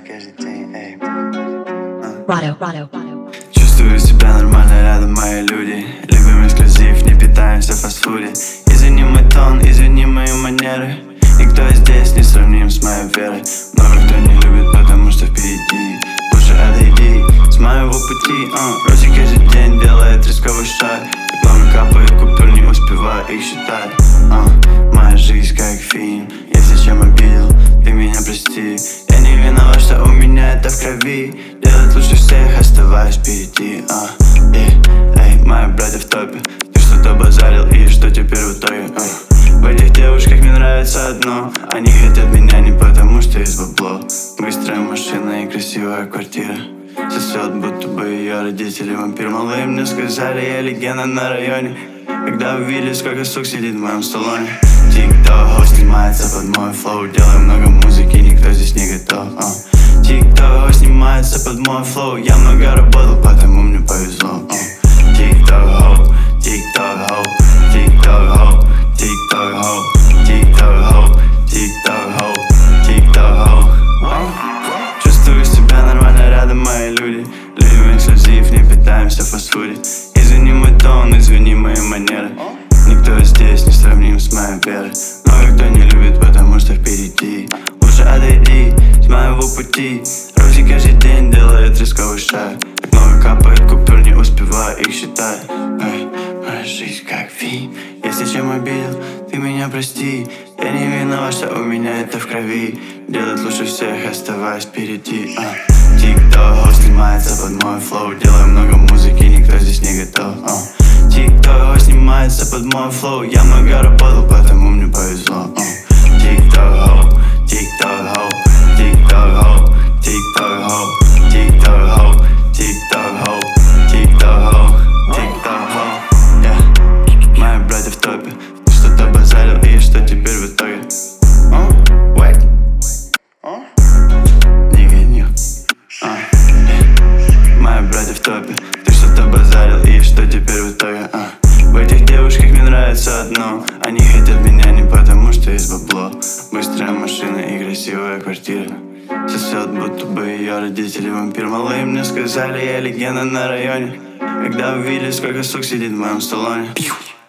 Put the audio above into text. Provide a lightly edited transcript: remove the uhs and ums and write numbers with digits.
каждый день, эй. Rado. Чувствую себя нормально, рядом мои люди. Любим эксклюзив, не питаемся в фастфуде. Извини мой тон, извини мои манеры. Никто здесь не сравним с моей верой. Много кто не любит, потому что впереди. Лучше отойди с моего пути. Рози каждый день делает рисковый шаг. Так много капает купюр, не успеваю их считать. Моя жизнь как фильм. Если чем обидел, ты меня прости. Я не виноват, что у меня это в крови. Делать лучше всех, оставаясь впереди. Эй, мои братья в топе. Ты что-то базарил, и что теперь в итоге? В этих девушках мне нравится одно. Они хотят меня не потому, что есть бабло. Быстрая машина и красивая квартира. Сосет, будто бы ее родители вампир. Малые мне сказали, я легенда на районе. Когда увидели, сколько сук сидит в моем салоне. Тик-ток снимается под мой флоу. Делаю много музыки, никто здесь не готов. Тик-ток снимается под мой флоу. Я много работал, потому мне повезло. Тик-ток, тик-ток, тик-ток, тик-ток, тик-ток, тик-ток, тик-ток. Чувствую себя нормально, рядом мои люди. Любим эксклюзив, не питаемся в фастфуде. Извини мой тон, извини мои манеры. Никто здесь не сравним с моей верой. Много кто не любит, потому что впереди. Лучше отойди с моего пути. Рози каждый день делает рисковый шаг. Так много капает купюр, не успеваю их считать. Моя жизнь как фильм. Если чем обидел, ты меня прости. Я не виноват, что у меня это в крови. Делать лучше всех, оставаясь впереди. Тик-ток снимается под мой флоу. Делаю много музыки, никто здесь не готов. Тик-ток снимается под мой флоу. Я много работал, потому мне повезло. Тик-ток, тик-ток, тик-ток, тик-ток, тик-ток, тик-ток, тик-ток, тик-ток. Мои братья в топе. Ты что-то базарил, и что теперь в итоге? Мои братья в топе. Ты что-то базарил, и что теперь в итоге? В этих девушках мне нравится одно. Они хотят меня не потому, что есть бабло. Быстрая машина и красивая квартира. Сосет, будто бы ее родители вампир. Малые мне сказали, я легенда на районе. Когда увидели, сколько сук сидит в моем салоне.